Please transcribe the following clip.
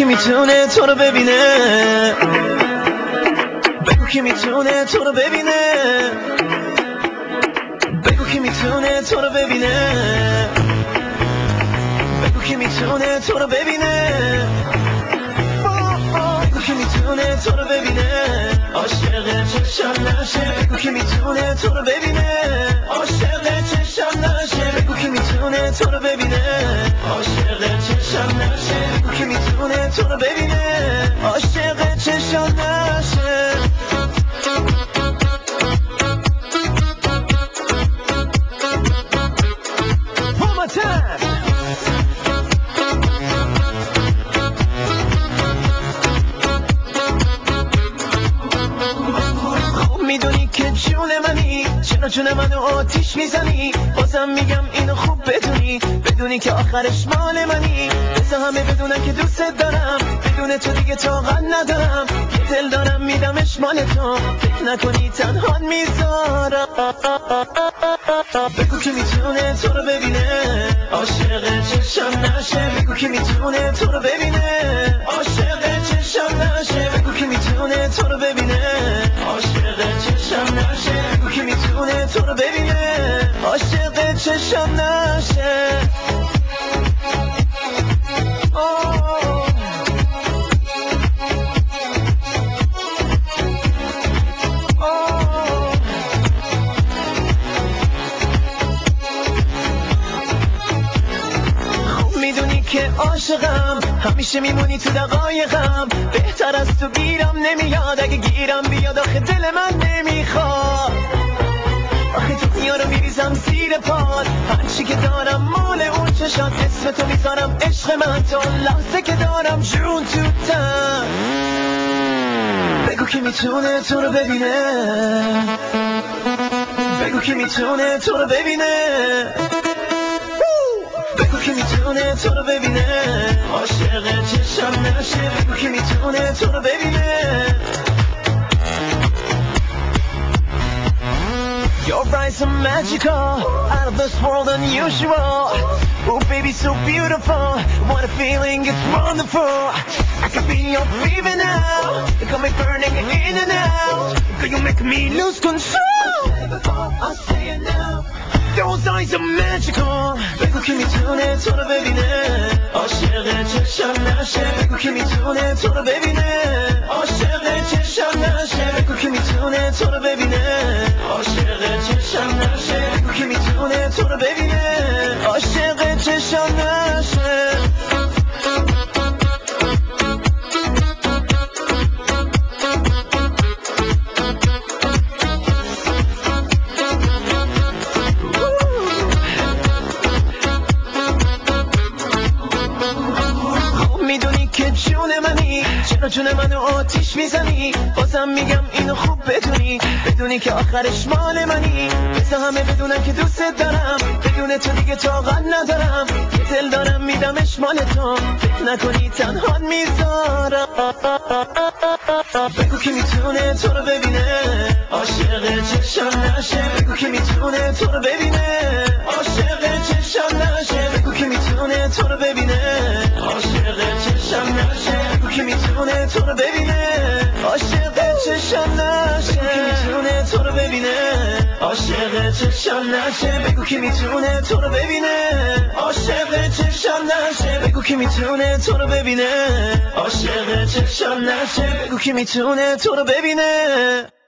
کی میتونه تو رو ببینه، بگو کی میتونه تو رو ببینه، بگو کی میتونه تو رو ببینه، بگو کی میتونه تو رو ببینه، بگو کی میتونه تو رو ببینه، عاشق چشم نشه، بگو کی میتونه تو رو ببینه، عاشق چشم نشه، بگو کی میتونه تو رو ببینه، عاشق چشم نشه، بگو کی میتونه تو رو ببینه، عاشق چشم نشه. One more time. میدونی که جون منی، چرا جون منو آتیش میزنی، بازم میگم اینو خوب بدونی که آخرش مال منی، بذار همه بدونن که دوست دارم، بدون تو دیگه طاقت ندارم، یه دل دارم میدمش مال تو، فکر نکنی تنها میذارم، بگو که میتونه تو رو ببینه، عاشق چشم نشه، بگو که میتونه تو رو ببینه، عاشق چشم نشه، بگو که میتونه تو رو ببینه، عاشق چشم نشه، بگو که میتونه تو رو ببینه، عاشق چشم نشه. میدونی که عاشقم، همیشه میمونی تو دقایقم، بهتر از تو گیرم نمیاد، اگه گیرم بیاد آخه دل من نمیخواد، آخه تو رو میریزم زیر پاد، هرچی که دارم مال اون چشات، اسم تو میذارم عشق من، تا لحظه که دارم جون تو تن، بگو که میتونه تو رو ببینه، بگو که میتونه تو رو ببینه، بگو که میتونه تو رو ببینه، عاشق چشم نشه، بگو که میتونه تو رو ببینه. Your eyes are magical, out of this world unusual. Oh baby so beautiful, what a feeling, it's wonderful. I can be your baby now, you got me burning in and out, girl you make me lose control. Before I say it now, those eyes are magical. بگو که میتونه تو رو ببینه، عاشق چشم نشه، بگو که میتونه تو رو ببینه، عاشق چشم نشه، بگو که میتونه تو رو ببینه، عاشق چشم نشه، بگو که میتونه تو رو ببینه، عاشق چشم نشه. میدونی که جون منی، چرا جون منو آتیش میزنی، بازم میگم اینو خوب بدونی که آخرش مال منی، بذار همه بدونن که دوست دارم، بدون تو دیگه طاقت ندارم، یه دل دارم میدمش مال تو، فکر نکنی تنها میذارم، بگو که میتونه تو رو ببینه، عاشق چشم نشه، بگو که میتونه تو رو ببینه، عاشق چشم نشه، بگو که میتونه تو رو ببینه، عاشق چشم نشه، بگو که میتونه تو رو ببینه، عاشق چشم نشه، بگو که میتونه تو رو ببینه، عاشق چشم نشه، بگو که میتونه تو رو ببینه، عاشق چشم نشه، بگو که میتونه تو رو ببینه، عاشق چشم نشه، بگو که میتونه تو رو ببینه.